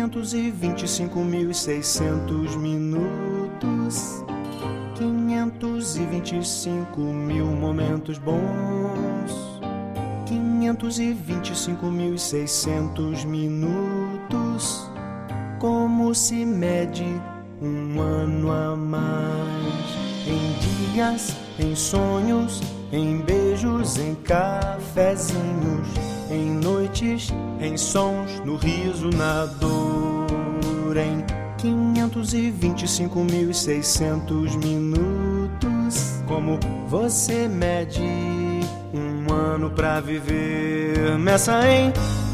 525.600 minutos, 525.000 momentos bons, 525.600 minutos. Como se mede um ano a mais? Em dias, em sonhos, em beijos, em cafezinhos, em noites, em sons, no riso, na dor. Em 525.600 minutos. Como você mede um ano pra viver? Meça em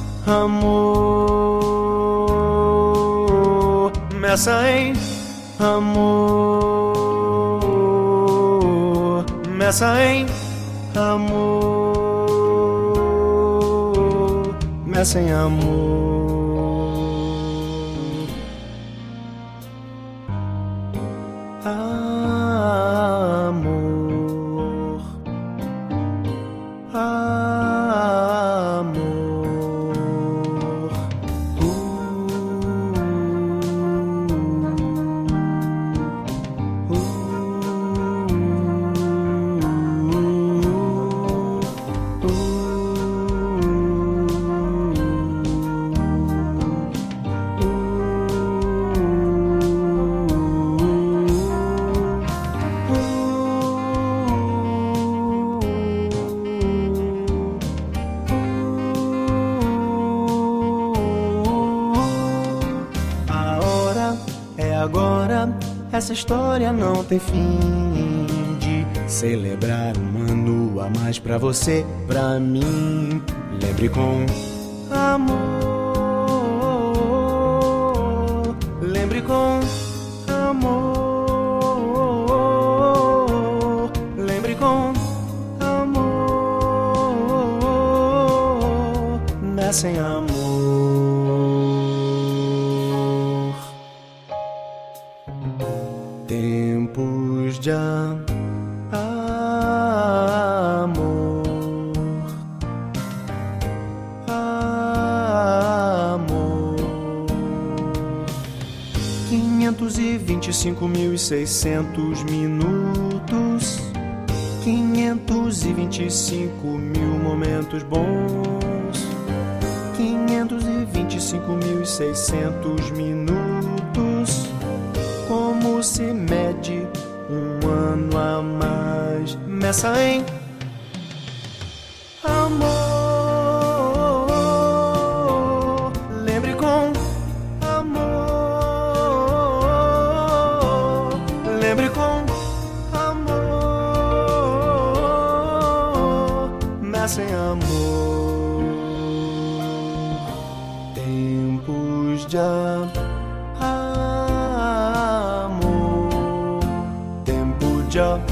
amor, meça em amor, meça em amor, meça em amor. Amor, amor, agora, essa história não tem fim. De celebrar um ano a mais pra você, pra mim. Lembre com amor, lembre com amor, lembre com amor, meça em amor. Tempos de amor, 525.600 minutos, 525.000 momentos bons, 525.600 minutos. Como se mede um ano a mais? Meça em amor, lembre com amor, lembre com amor, meça em amor. Tempos de amor, tempo de amor.